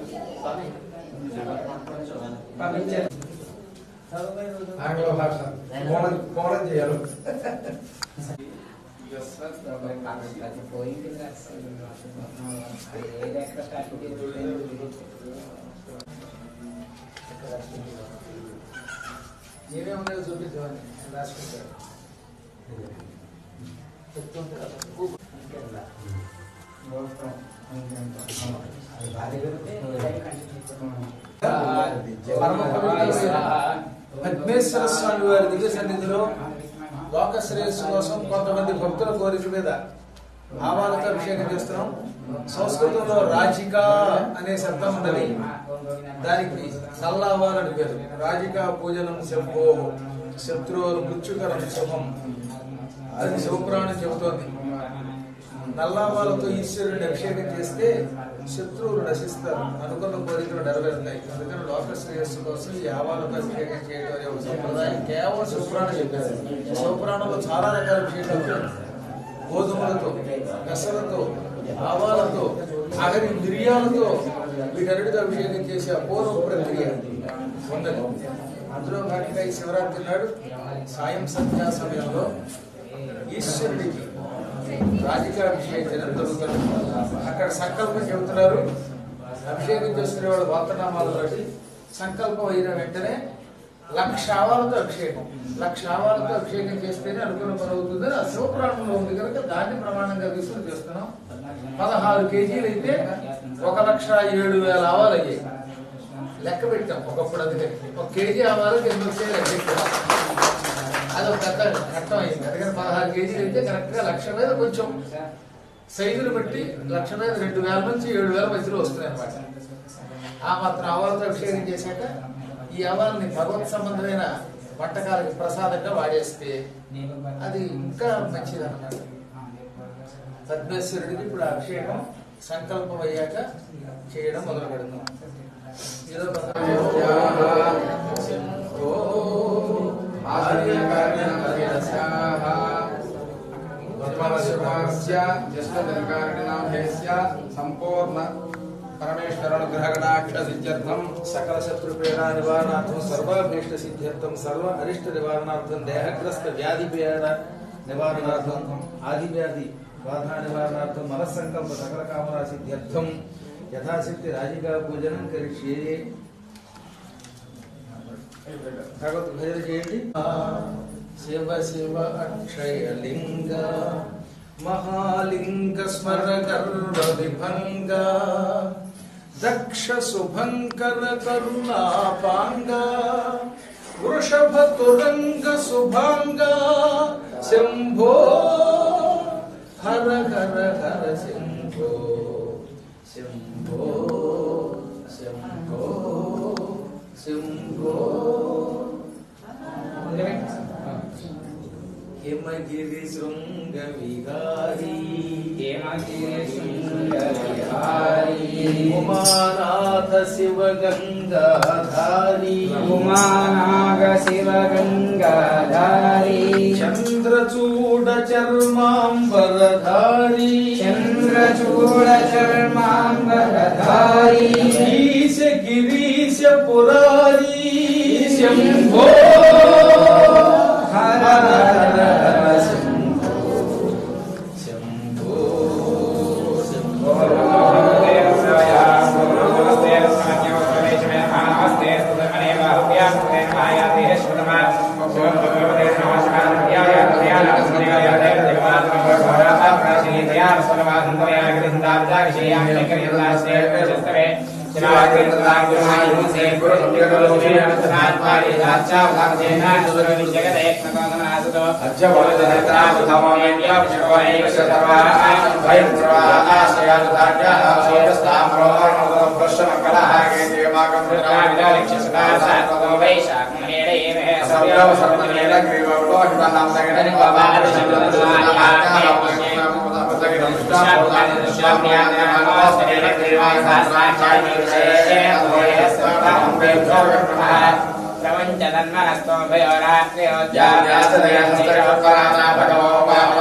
ఆంగ్ల భాష కోణం చేయాలి. ఏమేమి ఉన్నాయో చూపించమని రాసుకుంటారు. పద్మేశ్వర స్వామి వారి దివ్య సన్నిధిలో లోక శ్రేయస్సు కోసం కొంతమంది భక్తుల కోరిక మీద ఆవాలతో అభిషేకం చేస్తున్నాం. సంస్కృతంలో రాజిక అనే శబ్దం ఉన్నది, దానికి నల్లావాలని పేరు. రాజిక పూజనం శంభో శత్రువులు మృత్యుకరం శుభం, అది శివపురాణం చెబుతోంది. నల్లావాలతో ఈశ్వరుని అభిషేకం చేస్తే శత్రువులు నశిస్తారు, అనుకున్న కోరికలు నెరవేరుతాయి. అందుకని లోక శ్రేయస్సు కోసం ఈ ఆవాలతో అభిషేకం చేయడం అనే ఒక సంప్రదాయం కేవలం శివపురాణం చెప్పారు. శివపురాణంలో చాలా రకాల అభిషేకాలు, గోధుమలతో, పెసలతో, ఆవాలతో, ఆఖరి మిరియాలతో, వీటన్నిటితో అభిషేకం చేసే అపూర్వ ప్రక్రియ ఉన్నది. అందులో భాగంగా ఈ శివరాత్రి నాడు సాయం సంధ్యా సమయంలో ఈశ్వరుడికి రాజికాభిషేకం జరుగుతుంది. అక్కడ సంకల్పం చెబుతున్నారు. అభిషేకం చేసుకునే వాళ్ళు వార్తనామాలతోటి సంకల్పం అయిన వెంటనే 1,00,000 ఆవాలతో అభిషేకం, 1,00,000 ఆవాలతో అభిషేకం చేస్తేనే అనుకున్న పని అవుతుందని ఆ శివపురాణంలో ఉంది కనుక దాన్ని ప్రమాణంగా తీసుకుని చేస్తున్నాం. 16 కేజీలు అయితే 1,07,000 ఆవాలు అయ్యాయి. లెక్క పెట్టాం ఒకప్పుడు. అందుకని 1 కేజీ ఆవాలకు 8 వచ్చాయి లెక్క పెట్టాం. అది ఒక పెద్ద ఘట్టం అయింది. అందుకని 16 కేజీలు అయితే కరెక్ట్ గా 1,00,000 మీద కొంచెం సైజులు బట్టి 1,00,000 మీద 2,000 నుంచి 7,000 మధ్యలో వస్తున్నాయి అన్నమాట. ఆ మాత్రం ఆవాలతో అభిషేకం చేశాక ఈ ఆవాలని భగవత్ సంబంధమైన వంటకాలకి ప్రసాదంగా వాడేస్తే అది ఇంకా మంచిది అన్నమాట. పద్మేశ్వరుడికి ఇప్పుడు అభిషేకం సంకల్పం అయ్యాక చేయడం మొదలు పెడతాం. సంపూర్ణ పరమేశ్వరానుగ్రహకటాక్ష సిద్ధ్యర్థం సకల శత్రుపీడ నివారణార్థం, సర్వాభీష్ట సిద్ధ్యర్థం, సర్వ అరిష్ట నివారణార్థం, దేహగ్రస్త వ్యాధి పీడ నివారణార్థం, ఆది వ్యాధి బాధ నివారణార్థం, మనస్సంకల్ప సకల కామనా సిద్ధ్యర్థం యథాశక్తి రాజికా పూజనం కరిష్యే. భగవత్ భజన చేయండి. శివ శివ అక్షయలింగ మహాలింగ స్మర గర్వ విభంగ దక్ష శుభంకర కరుణాపాంగ వృషభ తురంగ శుభాంగ శంభో హర హర హర శంభో శంభో శంభో శంభో. హిమగిరి శృంగ విహారీ ఉమానాథ శివ గంగాధారీ చంద్రచూడ చర్మాంబరధారీ ఈశ గిరీశ పురారీ శంభో హర హర హర శంభో శంభో శంభో. ప్రపంచ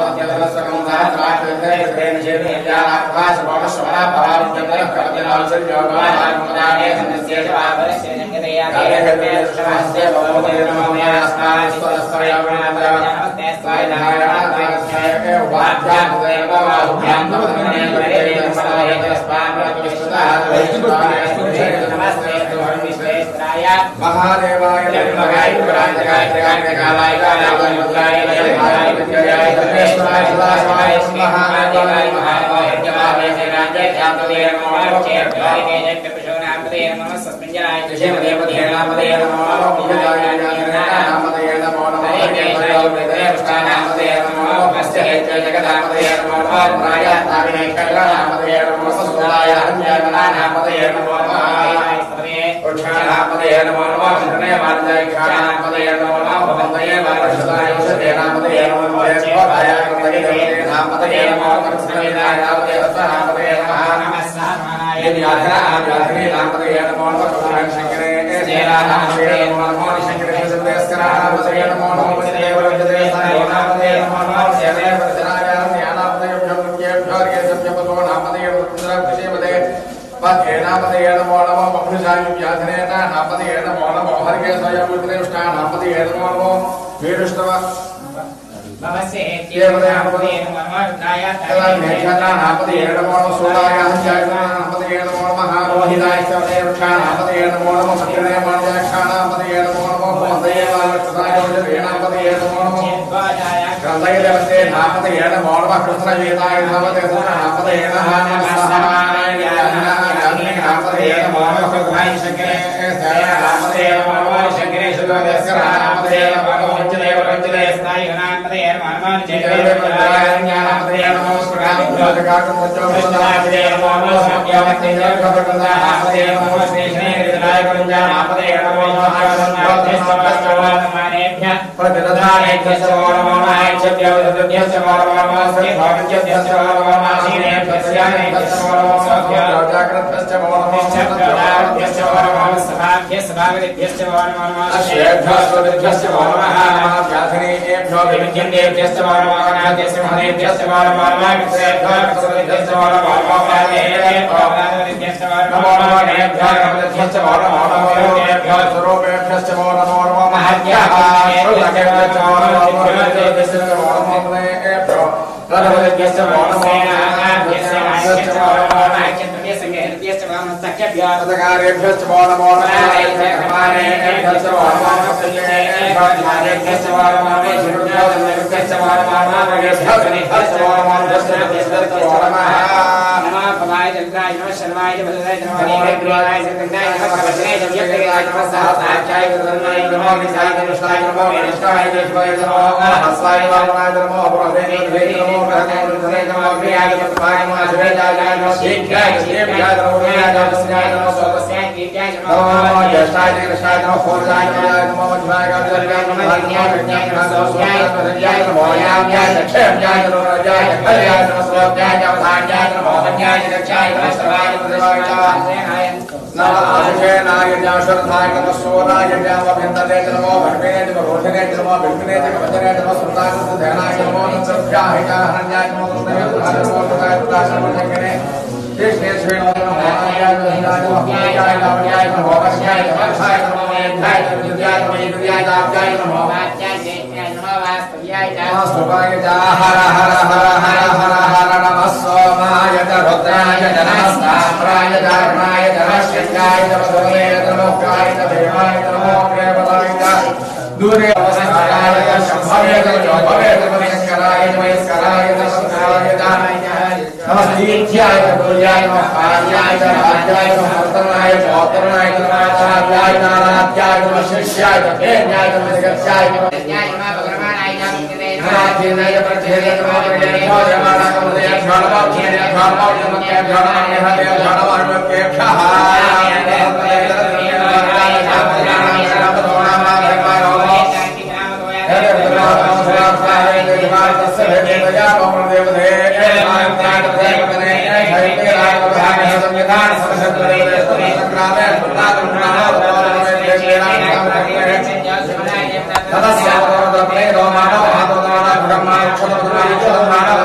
Nada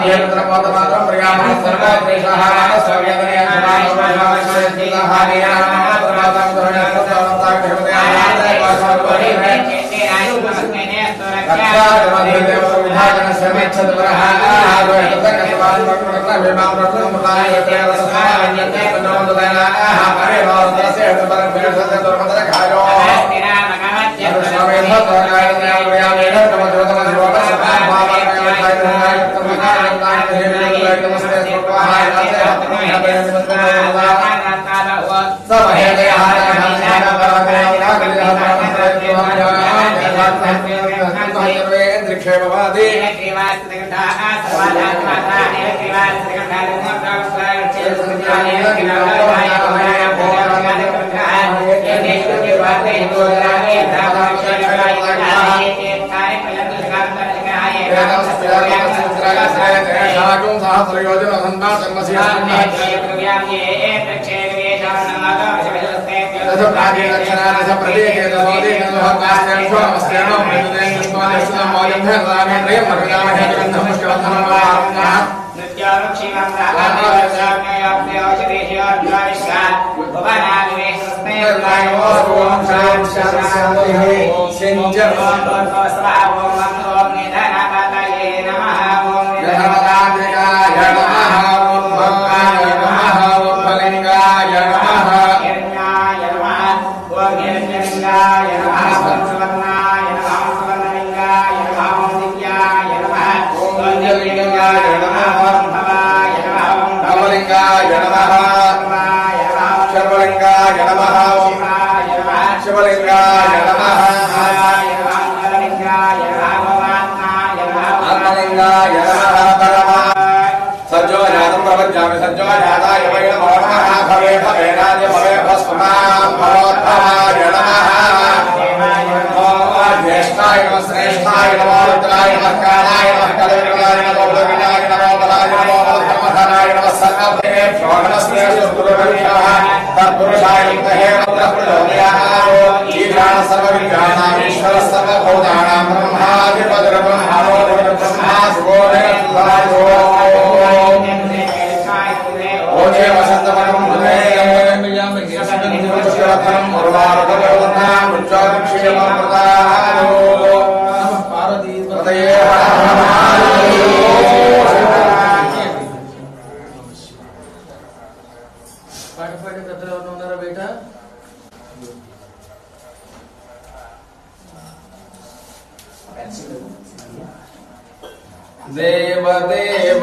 देवदेव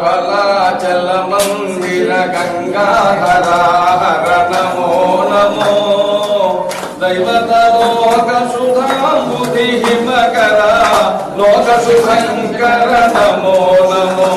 धवलाचल मंदिर गंगाधरा हर नमो नमो दैवत लोक सुधांबुधि हिमकरा लोक शुभंकर नमो नमो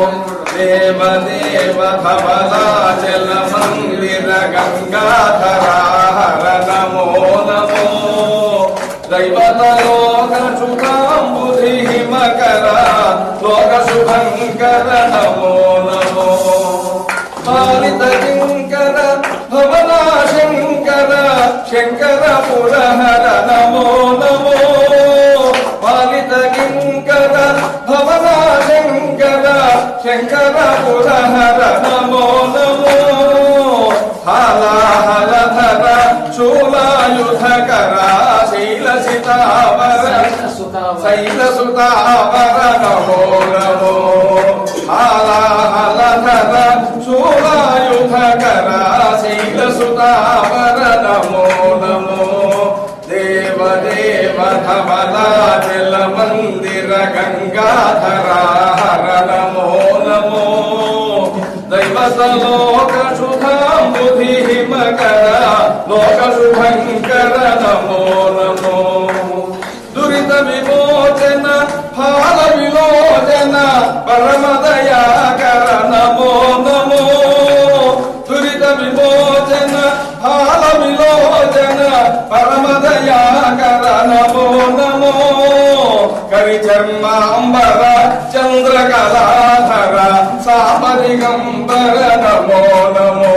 देवदेव धवलाचल मंदिर गंगाधरा हर नमो नमो दैवत लोक सुधांबुधि हिमकरा लोक शुभंकर नमो नमो पालित किंकर भवना शंकर शंकर पुरहर नमो नमो पालित किंकर भवना शंकर शंकर पुरहर नमो नमो हाला हलधर शूलायुधकर शैल सितावर शैल सुतावर नमो नमो हाला हलधर शूलायुधकर शैल सुतावर नमो नमो देव देव धवलाचल मंदिर गंगाधरा हर नमो नमो दैवत लोक शुभांबुधि हिमकरा लोक शुभंकर नमो नमो दुरित विमोचन फाल विलोचन परम दयाकर नमो नमो दुरित विमोचन फाल विलोचन परम दयाकर नमो नमो करिचर्मांबर चंद्रकलाधर सापदिगंबर नमो नमो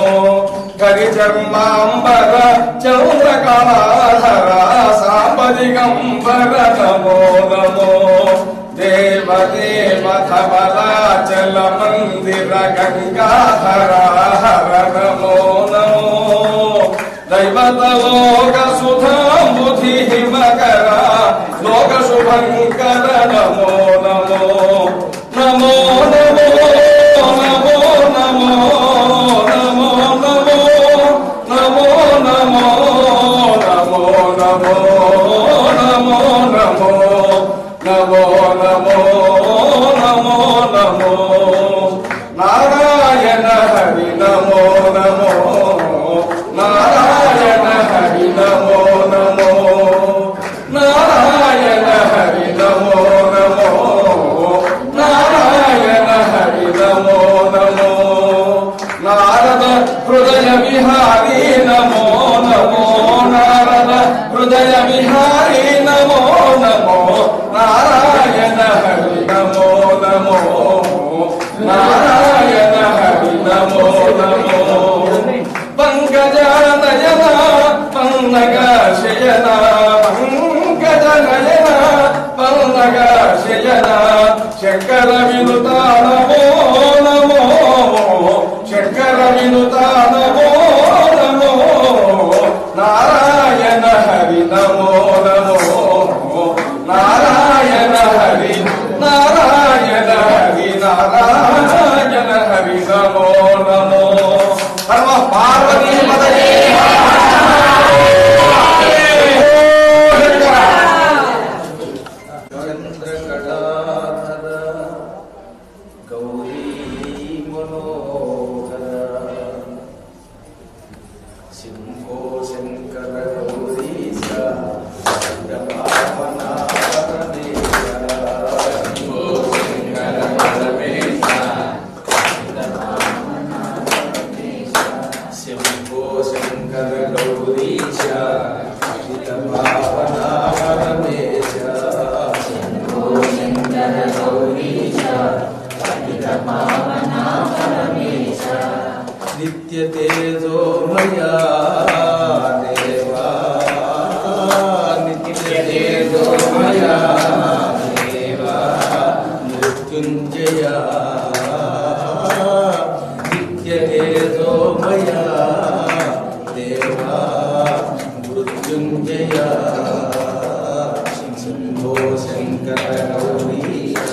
करिचर्मांबर चंद्रकलाधर सापदिगंबर नमो नमो देव देव धवलाचल मंदिर गंगाधरा हर नमो नमो दैवत लोक सुधाम बुद्धि मकरा लोक शुभंकर नमो नमो नमो नमो नमो नमो नमो नमो नमो नमो नमो नमो नमो नमो नमो नमो नमो नमो नारायण हरि नमो नमो नारायण हरि नमो नमो नारायण हरि नमो नमो नारायण हरि नमो नमो नारद हृदय विहारी नमो नमो नारद हृदय विहारी नमो नमो नारायण हरि नमो नमो नारायण हरि नमो नमो पंकज नयन पन्नग शयन पंकज नयन पन्नग शयन शंकर विनुता नमो नमो शंकर विनुता नमो नमो नारायण हरि नमो नमो नारायण हरि नारायण हरि नारायण हरि नमो नमो परम पार्वती पदये चंद्रकलाधर गौरी मनोहर शंभो शंकर गौरीश पावना शंभो शंकर गौरीश पावना परमेश शंभो शंकर गौरीश पावना परमेश नित्य तेजोमया देवा नित्य तेजोमया देवा मृत्युंजया नित्य तेजोमया देवा मृत्युंजया शंभो शंकर गौरीश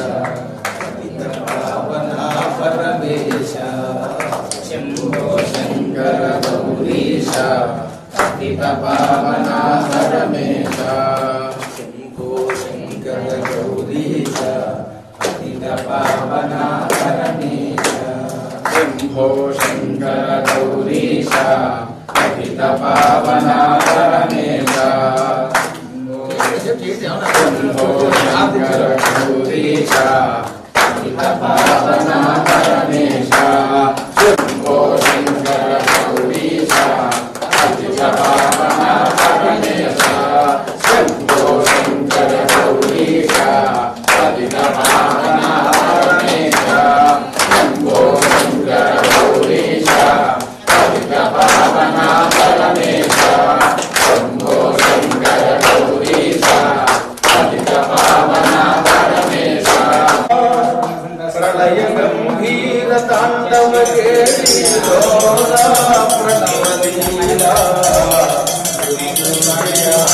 पावना परमेश शंभो शंकर गौरीश पावना परमेश शंभो शंकर गौरीश पावना परमेश शंभो शंकर गौरीश पावना परमेश शंभो शंकर गौरीश पावना परमेश शंभो शंकर गौरीश पावना परमेश शंभो शंकर गौरीश पावना परमेश शंभो शंकर गौरीश पावना परमेश शंभो शंकर गौरीश पावना परमेश प्रलय गंभीर तांडव केली प्रणव लीला